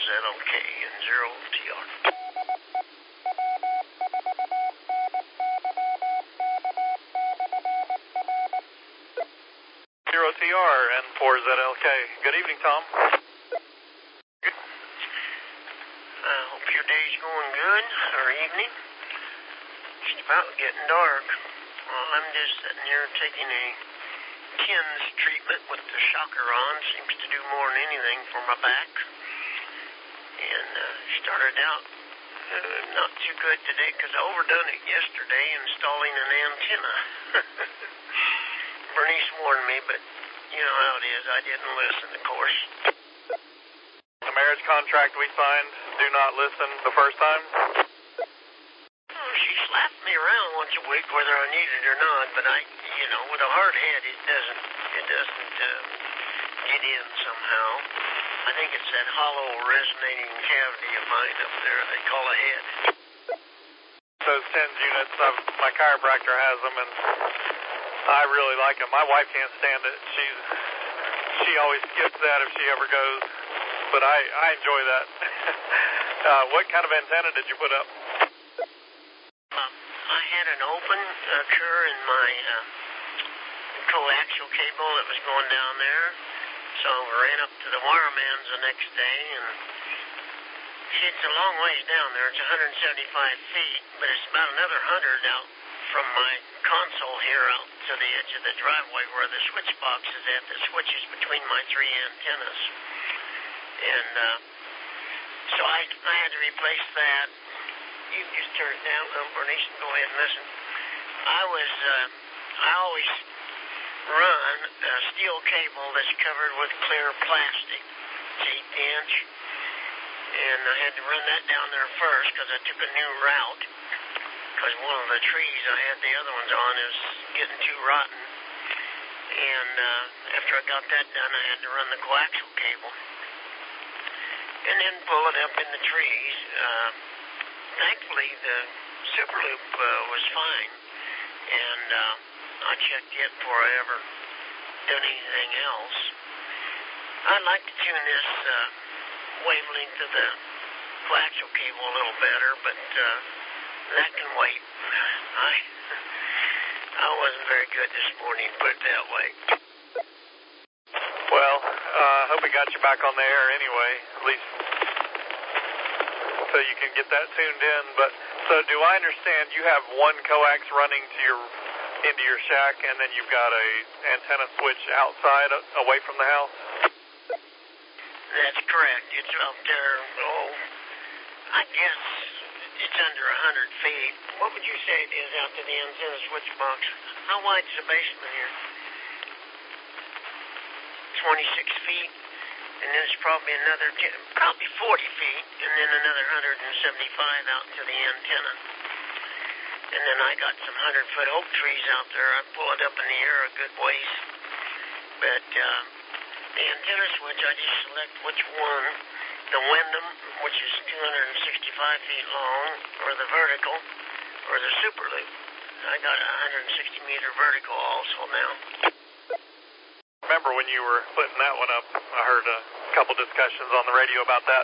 4ZLK and 0TR. 0TR and 4ZLK. Good evening, Tom. I hope your day's going good, or evening. It's about getting dark. Well, I'm just sitting here taking a TENS treatment with the shocker on. Seems to do more than anything for my back. And started out not too good today because I overdone it yesterday installing an antenna. Bernice warned me, but you know how it is. I didn't listen, of course. The marriage contract we signed, do not listen the first time? Oh, she slapped me around once a week, whether I need it or not, but with a hard head, it doesn't get in somehow. I think it's that hollow resonating cavity of mine up there they call a head. Those TENS units, my chiropractor has them, and I really like them. My wife can't stand it. She always skips that if she ever goes, but I enjoy that. What kind of antenna did you put up? I had an open occur in my coaxial cable that was going down there, so I ran up to the wireman's the next day, and it's a long ways down there. It's 175 feet, but it's about another 100 out from my console here out to the edge of the driveway where the switch box is at, the switches between my three antennas. And so I had to replace that. You can just turn it down, Bernice, and go ahead and listen. I always run a steel cable that's covered with clear plastic. It's 8-inch. And I had to run that down there first because I took a new route. Because one of the trees I had the other ones on is getting too rotten. And after I got that done, I had to run the coaxial cable. And then pull it up in the trees. Thankfully, the super loop was fine. And I checked it before I ever done anything else. I'd like to tune this wavelength of the coaxial cable a little better, but that can wait. I wasn't very good this morning, put it that way. Well, I hope we got you back on the air anyway, at least so you can get that tuned in. But so do I understand you have one coax running to into your shack, and then you've got a antenna switch outside away from the house? That's correct. It's out there, I guess it's under 100 feet. What would you say it is out to the antenna switch box? How wide is the basement here? 26 feet. And then it's probably another, probably 40 feet, and then another 175 out to the antenna. And then I got some 100-foot oak trees out there. I pull it up in the air a good ways. But the antenna switch, I just select which one, the Wyndham, which is 265 feet long, or the vertical, or the super loop. I got a 160-meter vertical also now. Remember when you were putting that one up, I heard a couple discussions on the radio about that.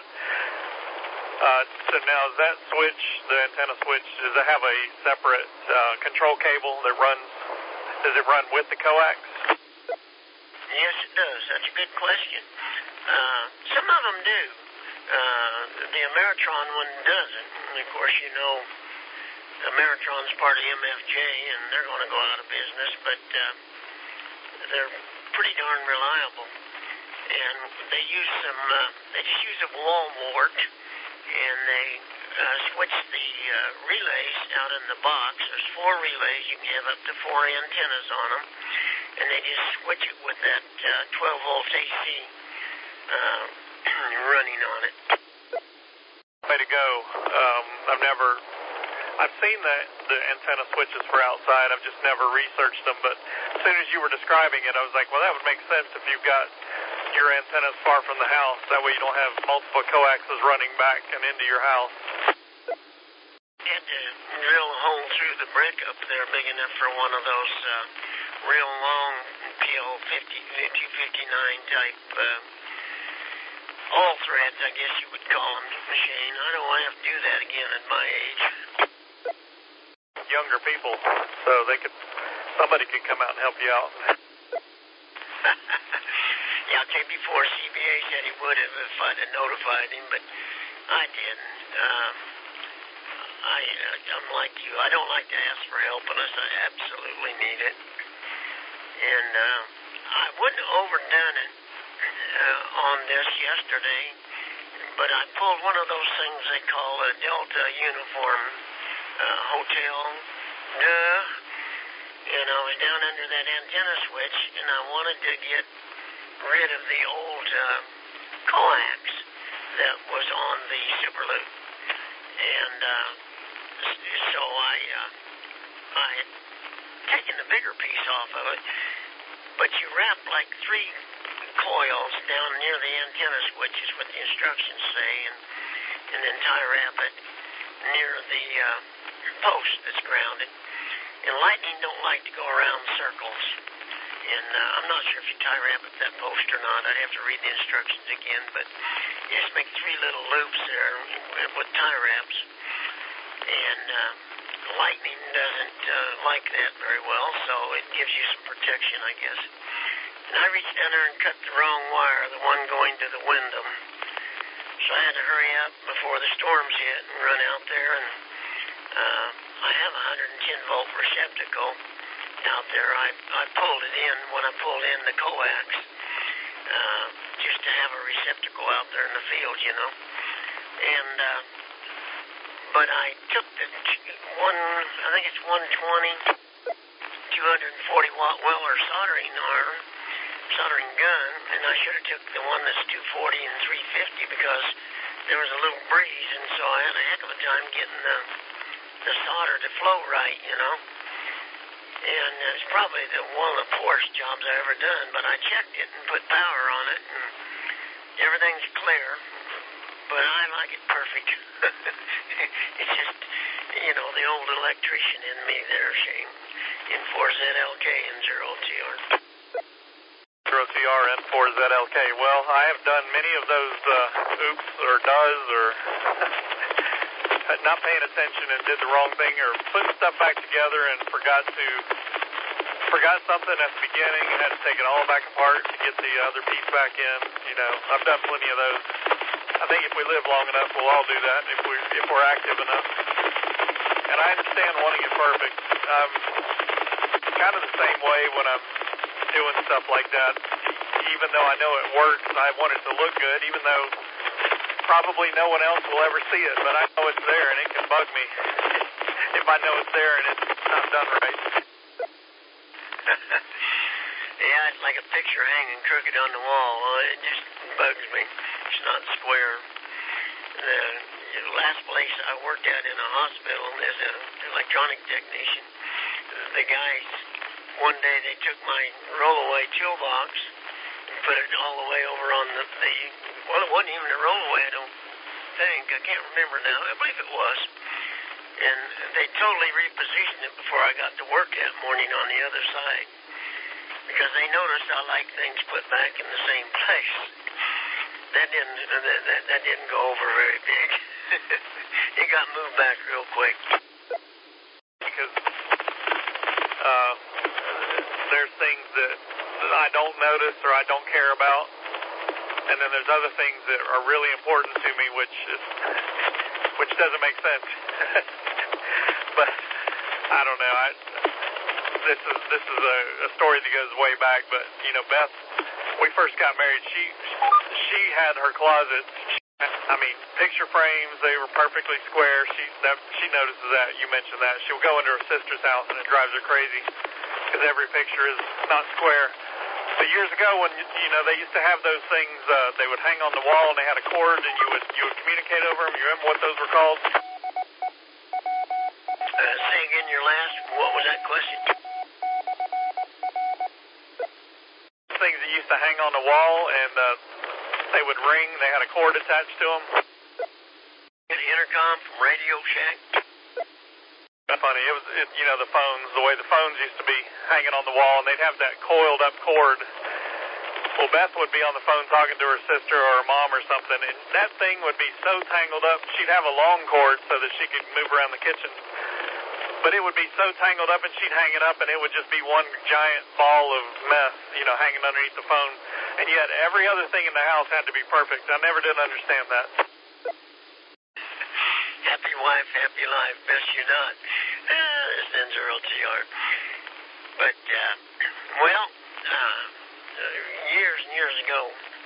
So now is that switch, the antenna switch, does it have a separate control cable that runs, does it run with the coax? Yes, it does. That's a good question. Some of them do. The Ameritron one doesn't. And of course, you know, Ameritron's part of MFJ, and they're going to go out of business, but they're pretty darn reliable. And they just use a wall wart, and they switch the relays out in the box. There's 4 relays. You can have up to 4 antennas on them, and they just switch it with that 12-volt AC running on it. Way to go. I've seen the antenna switches for outside. I've just never researched them, but as soon as you were describing it, I was like, well, that would make sense if you've got your antennas far from the house. That way you don't have multiple coaxes running back and into your house. Had to drill a hole through the brick up there big enough for one of those real long PL 259 type all threads, I guess you would call them, Shane. I don't want to have to do that again at my age. Younger people, so somebody could come out and help you out. Yeah, I'll tell you, before CBA said he would have if I'd have notified him, but I didn't. I'm like you. I don't like to ask for help unless I absolutely need it. And I wouldn't have overdone it on this yesterday, but I pulled one of those things they call a Delta uniform hotel. And I was down under that antenna switch, and I wanted to get rid of the old coax that was on the Superloop. And so I had taken the bigger piece off of it, but you wrap like 3 coils down near the antenna switch is what the instructions say, and then tie wrap it near the post that's grounded. And lightning don't like to go around circles. And I'm not sure if you tie wrap at that post or not. I'd have to read the instructions again, but you just make 3 little loops there with tie wraps. And lightning doesn't like that very well, so it gives you some protection, I guess. And I reached down there and cut the wrong wire, the one going to the Wyndham. So I had to hurry up before the storms hit and run out there. And I have a 110-volt receptacle out there. I pulled it in when I pulled in the coax, just to have a receptacle out there in the field, you know. And but I took the I think it's 120, 240-watt Weller soldering gun, and I should have took the one that's 240 and 350 because there was a little breeze, and so I had a heck of a time getting the solder to flow right, you know. And it's probably one of the poorest jobs I ever done, but I checked it and put power on it, and everything's clear. But I like it perfect. It's just, you know, the old electrician in me there, Shane, in 4ZLK and 0TR. 0TR and 4ZLK. Well, I have done many of those oops or does or not paying attention and did the wrong thing or put stuff back together and forgot something at the beginning and had to take it all back apart to get the other piece back in. You know, I've done plenty of those. I think if we live long enough, we'll all do that if we're active enough. And I understand wanting it perfect. I'm kind of the same way when I'm doing stuff like that. Even though I know it works, I want it to look good, even though probably no one else will ever see it. But I know it's there, and it can bug me if I know it's there and it's not done right. Yeah, it's like a picture hanging crooked on the wall. It just bugs me. It's not square. The last place I worked at in a hospital as an electronic technician, the guys, one day they took my rollaway toolbox and put it all the way over on well, it wasn't even a rollaway, I don't think. I can't remember now. I believe it was. And they totally repositioned it before I got to work that morning on the other side, because they noticed I like things put back in the same place. That didn't go over very big. It got moved back real quick. Because there's things that I don't notice or I don't care about, and then there's other things that are really important to me, which doesn't make sense. But I don't know. This is a story that goes way back. But you know, Beth, when we first got married, she had her closet. I mean, picture frames, they were perfectly square. She notices that. You mentioned that. She'll go into her sister's house and it drives her crazy because every picture is not square. But years ago, when you know they used to have those things, they would hang on the wall and they had a cord, and you would communicate over them. You remember what those were called? Say again your last. What was that question? Things that used to hang on the wall and they would ring. They had a cord attached to them. An intercom from Radio Shack. Funny. You know, the way the phones used to be hanging on the wall, and they'd have that coiled up cord Well, Beth would be on the phone talking to her sister or her mom or something, and that thing would be so tangled up. She'd have a long cord so that she could move around the kitchen. But it would be so tangled up, and she'd hang it up, and it would just be one giant ball of mess, hanging underneath the phone. And yet every other thing in the house had to be perfect. I never did understand that. Happy wife, happy life. Best you're not. Sends Earl TR. But, years and years ago,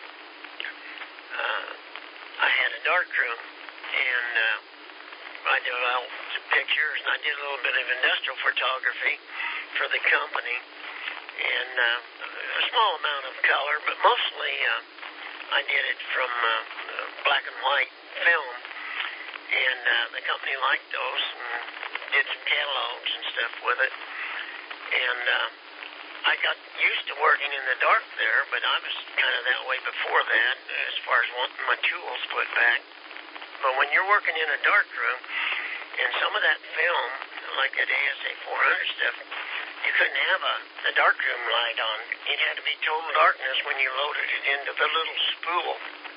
I had a dark room, and I developed pictures, and I did a little bit of industrial photography for the company, and a small amount of color, but mostly I did it from black and white film, and the company liked those, and did some catalogs and stuff with it, and I got used to working in the dark there, but I was kind of that way before that, as far as wanting my tools put back. But when you're working in a dark room, and some of that film, like that ASA 400 stuff, you couldn't have a darkroom light on. It had to be total darkness when you loaded it into the little spool.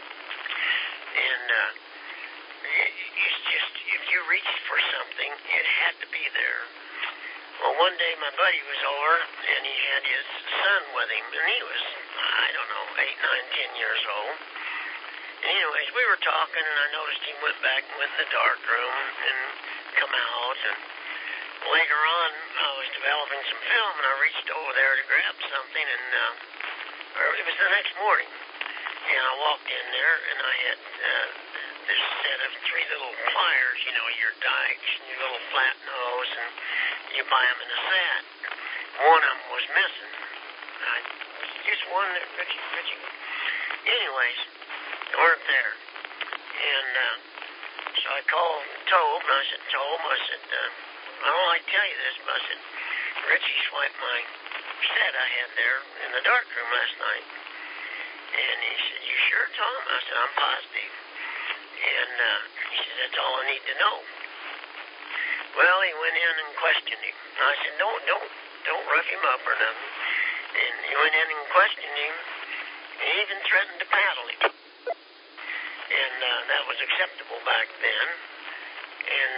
And it's just, if you reached for something, it had to be there. Well, one day my buddy was over, and he had his son with him, and he was, 8, 9, 10 years old. Anyways, we were talking, and I noticed he went back and went in the dark room and come out. And later on, I was developing some film, and I reached over there to grab something, and it was the next morning. And I walked in there, and I had this set of 3 little pliers, your dikes and your little flat nose, and you buy them in a set. One of them was missing. Just one that Richie. Anyways, they weren't there. And so I called Tobe, and I said, Tobe, I don't like to tell you this, but I said, Richie swiped my set I had there in the dark room last night. And he said, you sure, Tom? I said, I'm positive. And he said, that's all I need to know. Well, he went in and questioned him. I said, don't rough him up or nothing. And he went in and questioned him. He even threatened to paddle him. And that was acceptable back then. And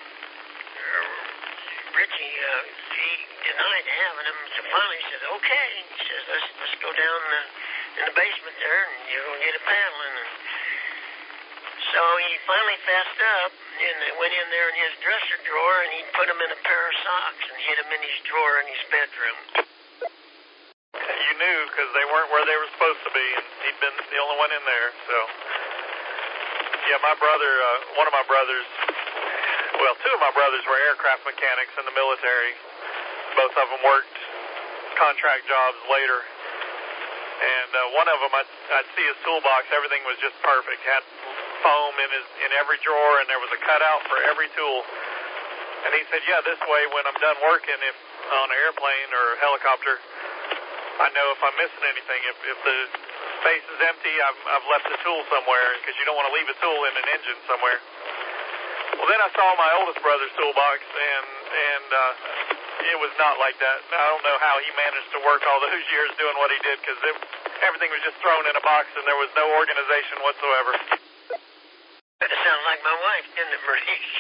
Richie, he denied having him. So finally he said, okay. He says, let's go down in the basement there, and you're going to get a paddling. And so he finally fessed up, and they went in there in his dresser drawer, and he put them in a pair of socks and hid them in his drawer in his bedroom. You knew because they weren't where they were supposed to be, and he'd been the only one in there. So, yeah, my brother, one of my brothers, well, 2 of my brothers were aircraft mechanics in the military. Both of them worked contract jobs later. And one of them, I'd see his toolbox. Everything was just perfect. Had foam in every drawer, and there was a cutout for every tool. And he said, yeah, this way when I'm done working, if on an airplane or a helicopter, I know if I'm missing anything. If the space is empty, I've left a tool somewhere, because you don't want to leave a tool in an engine somewhere. Well, then I saw my oldest brother's toolbox, and it was not like that. I don't know how he managed to work all those years doing what he did, because everything was just thrown in a box, and there was no organization whatsoever. It sounded like my wife, didn't it, Bernice?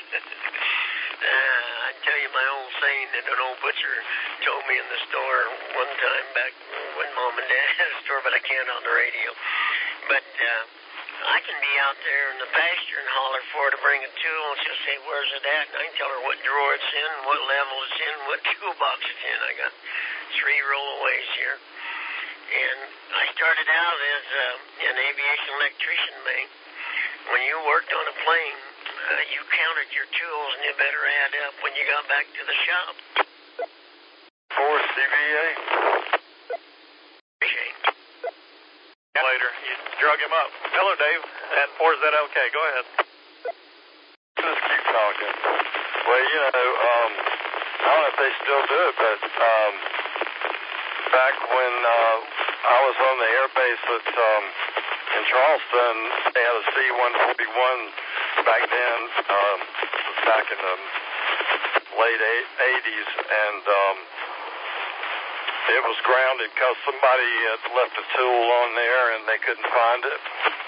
I tell you my old saying that an old butcher told me in the store one time back when Mom and Dad had a store, but I can't on the radio. But I can be out there in the pasture and holler for her to bring a tool, and she'll say, where's it at? And I can tell her what drawer it's in, what level it's in, what toolbox it's in. I got 3 rollaways here. And I started out as an aviation electrician, mate. When you worked on a plane, you counted your tools, and you better add up when you got back to the shop. Force CVA. Later, you drug him up. Hello, Dave. And 4ZLK. Go ahead. Just keep talking. Well, I don't know if they still do it, but back when I was on the air base in Charleston, they had a C-141 back then, back in the late 80s, and it was grounded because somebody had left a tool on there and they couldn't find it.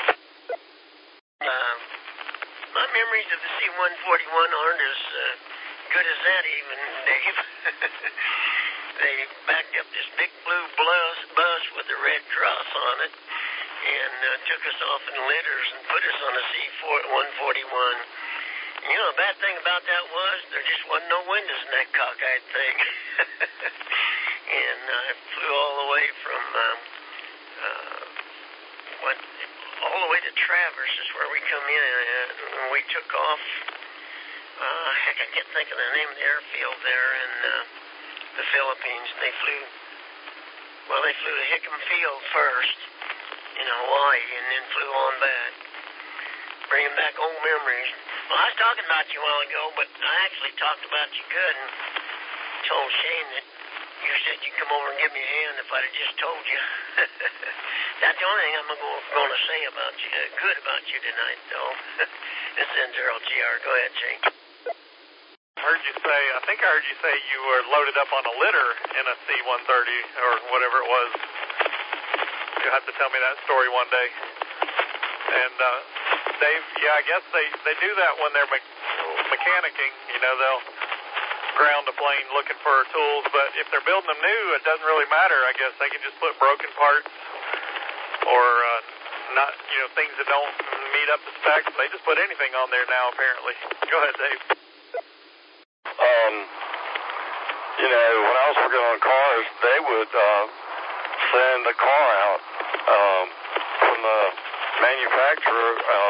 My memories of the C-141 aren't as good as that even, Dave. They backed up this big blue bus with a red cross on it and took us off in litters and put us on a C-141. You know, the bad thing about that was there just wasn't no windows in that cockeyed thing. And I flew all the way from, all the way to Traverse is where we come in. And we took off, heck, I can't think of the name of the airfield there in the Philippines. They flew to Hickam Field first in Hawaii and then flew on back, bringing back old memories. Well, I was talking about you a while ago, but I actually talked about you good and told Shane that you said you'd come over and give me a hand if I'd have just told you. That's the only thing I'm going to say about you, good about you tonight, though. This is N0GR. Go ahead, Shane. I think I heard you say you were loaded up on a litter in a C-130 or whatever it was. You'll have to tell me that story one day. And, Dave, yeah, I guess they do that when they're mechanicking. You know, they'll ground a plane looking for tools, but if they're building them new, it doesn't really matter. I guess they can just put broken parts or not, you know, things that don't meet up to specs. They just put anything on there now, apparently. Go ahead, Dave. You know, when I was working on cars, they would send a car out from the manufacturer,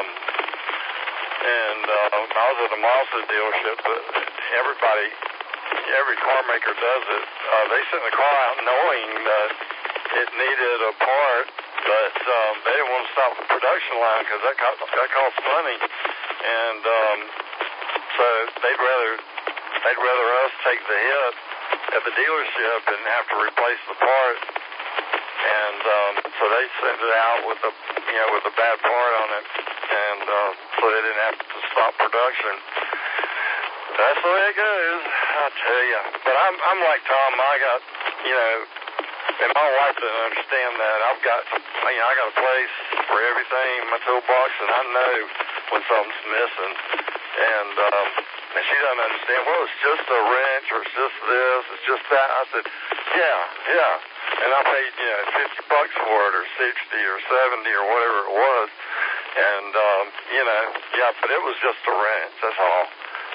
and I was at a Mazda dealership, but every car maker does it. They sent the car out knowing that it needed a part, but they didn't want to stop the production line because that costs money, and so they'd rather us take the hit at the dealership and have to replace the part, and so they sent it out with a bad part on it, and so they didn't have to stop production. That's the way it goes, I tell you. But I'm like Tom. I got, you know, and my wife doesn't understand that. I got a place for everything in my toolbox, and I know when something's missing. And she doesn't understand. Well, it's just a wrench, or it's just this, it's just that. I said, yeah. And I paid, you know, $50 for it, or 60, or 70, or whatever it was. And you know, yeah, but it was just a wrench. That's all.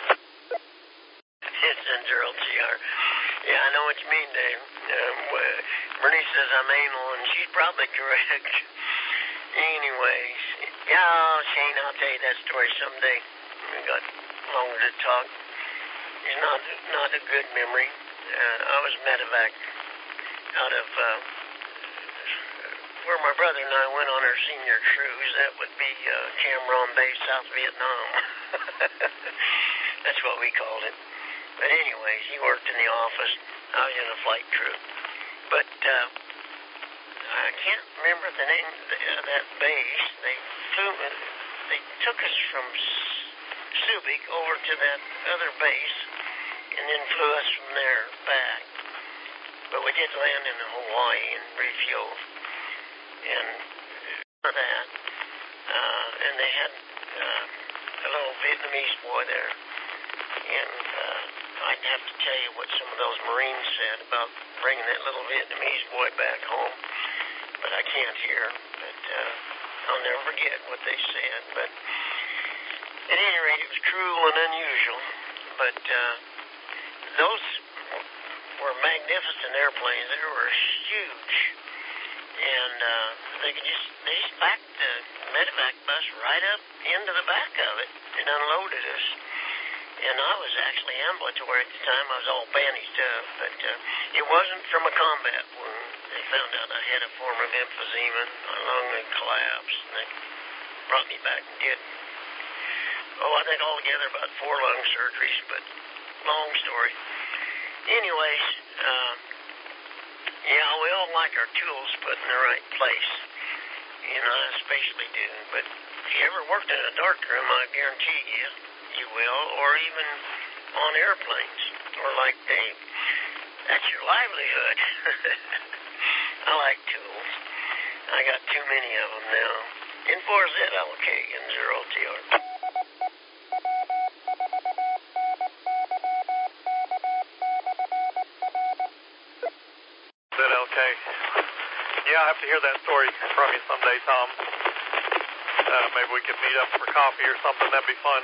It's N0GR. Yeah, I know what you mean, Dave. Bernice says I'm anal, and she's probably correct. Anyways, yeah, Shane, I'll tell you that story someday. We got longer to talk. It's not a good memory. I was medevac out of where my brother and I went on our senior cruise. That would be Cam Ranh Bay, South Vietnam. That's what we called it. But anyways, he worked in the office. I was in a flight crew. But I can't remember the name of that base. They took us from Subic over to that other base and then flew us from there back. But we did land in Hawaii and refueled. And for that, and they had a little Vietnamese boy there. And I'd have to tell you what some of those Marines said about bringing that little Vietnamese boy back home. But I can't hear. But I'll never forget what they said. But at any rate, it was cruel and unusual. But those were magnificent airplanes. They were huge. And they just backed the medevac bus right up into the back of it and unloaded us. And I was actually ambulatory at the time. I was all bandaged up, but it wasn't from a combat wound. They found out I had a form of emphysema. My lung had collapsed, and they brought me back and did, I think altogether about 4 lung surgeries, but long story. Anyways, yeah, we all like our tools put in the right place. You know, I especially do. But if you ever worked in a dark room, I guarantee you will, or even on airplanes, or like Dave. That's your livelihood. I like tools. I got too many of them now. N4ZLK and 0TR. ZLK. Yeah, I'll have to hear that story from you someday, Tom. Maybe we could meet up for coffee or something. That'd be fun.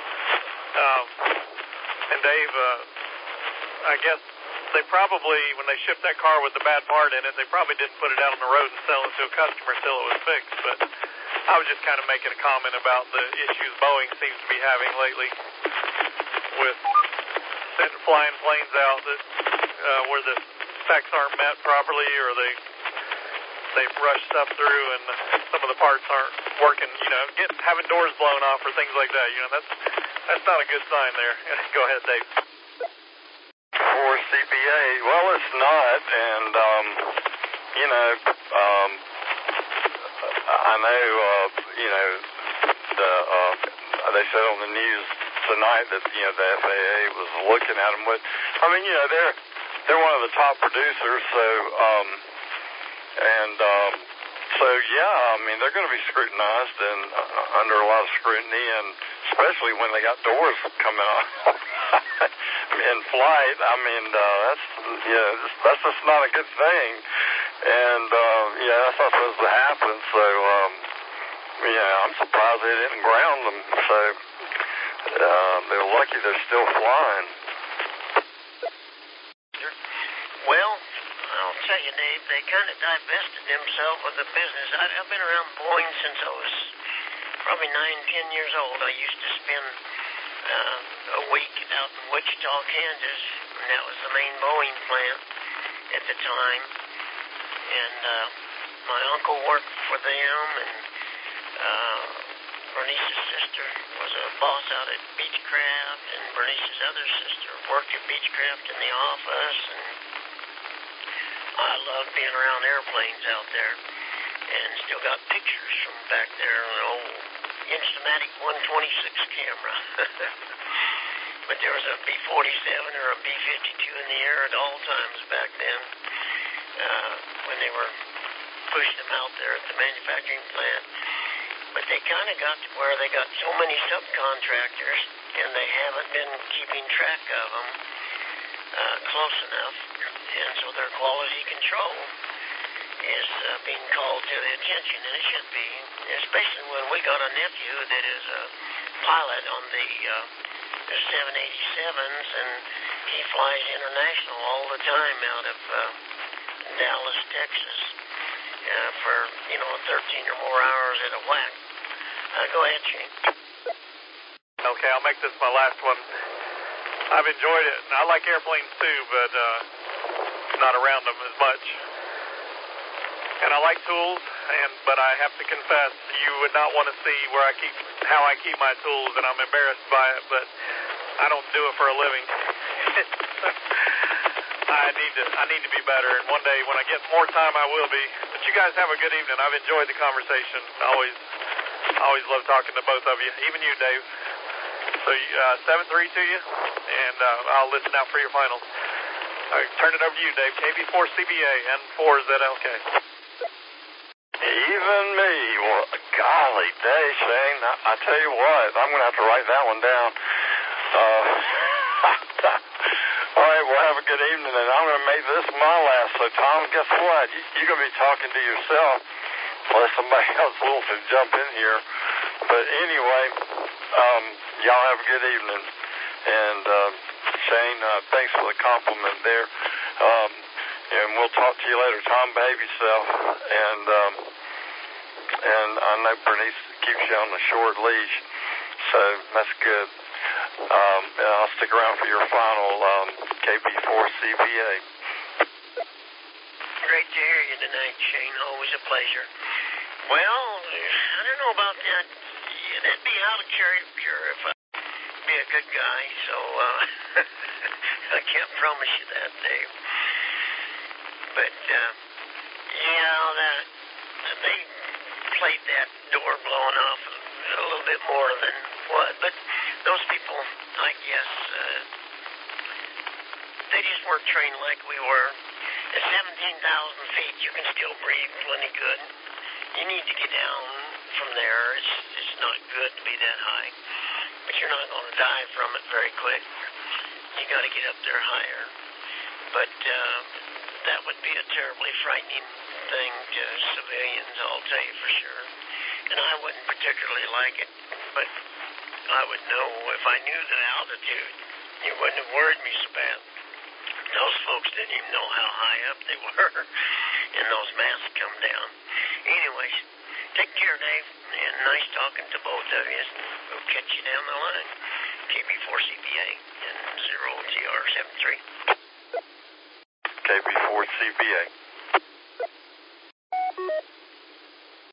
And Dave, I guess they probably, when they shipped that car with the bad part in it, they probably didn't put it out on the road and sell it to a customer until it was fixed. But I was just kind of making a comment about the issues Boeing seems to be having lately with flying planes out that where the specs aren't met properly, or they rush stuff through and some of the parts aren't working. You know, having doors blown off or things like that. You know, that's not a good sign there. Go ahead, Dave. For CPA, well, it's not, and you know, I know, you know, they said on the news tonight that, you know, the FAA was looking at them, but I mean, you know, they're one of the top producers, so so yeah, I mean, they're going to be scrutinized and under a lot of scrutiny, and especially when they got doors coming off in flight. I mean, that's just not a good thing, and yeah, that's not supposed to happen. So yeah, I'm surprised they didn't ground them. So they're lucky they're still flying. Well, I'll tell you, Dave, they kind of divested themselves of the business. I've been around Boeing since I was probably 9, 10 years old. I used to spend a week out in Wichita, Kansas, and that was the main Boeing plant at the time. And my uncle worked for them, and Bernice's sister was a boss out at Beechcraft, and Bernice's other sister worked at Beechcraft in the office, and I loved being around airplanes out there, and still got pictures from back there on an old Instamatic 126 camera. But there was a B-47 or a B-52 in the air at all times back then when they were pushing them out there at the manufacturing plant. But they kind of got to where they got so many subcontractors, and they haven't been keeping track of them close enough, and so their quality control is being called to the attention, and it should be, especially when we got a nephew that is a pilot on the 787s, and he flies international all the time out of Dallas, Texas, for 13 or more hours at a whack. Go ahead, Shane. Okay, I'll make this my last one. I've enjoyed it. I like airplanes too, but not around them as much. And I like tools, but I have to confess, you would not want to see how I keep my tools, and I'm embarrassed by it, but I don't do it for a living. I need to be better, and one day when I get more time, I will be. But you guys have a good evening. I've enjoyed the conversation. I always love talking to both of you, even you, Dave. So 7-3 to you, and I'll listen out for your finals. I turn it over to you, Dave. KB4CBA and 4ZLK. Even me. Well, golly day, Shane. I tell you what, I'm going to have to write that one down. All right, well, have a good evening, and I'm going to make this my last. So, Tom, guess what? You're going to be talking to yourself unless somebody else wants to jump in here. But anyway, y'all have a good evening. And, Shane, thanks for the compliment there. And we'll talk to you later. Tom, behave yourself. And I know Bernice keeps you on the short leash, so that's good. And I'll stick around for your final KB4CBA. Great to hear you tonight, Shane. Always a pleasure. Well, I don't know about that. Yeah, that'd be out of character if I'd be a good guy, so I can't promise you that, Dave. But, they played that door blowing off a little bit more than what. But those people, I guess, they just weren't trained like we were. At 17,000 feet, you can still breathe plenty good. You need to get down from there. It's not good to be that high, but you're not going to die from it very quick. You got to get up there higher. But that would be a terribly frightening thing to civilians, I'll tell you for sure. And I wouldn't particularly like it, but I would know if I knew the altitude. It wouldn't have worried me so bad. Those folks didn't even know how high up they were, and those masts come down. Anyways, take care, Dave, and nice talking to both of you. We'll catch you down the line. KB4CBA and 0TR73. KB4CBA.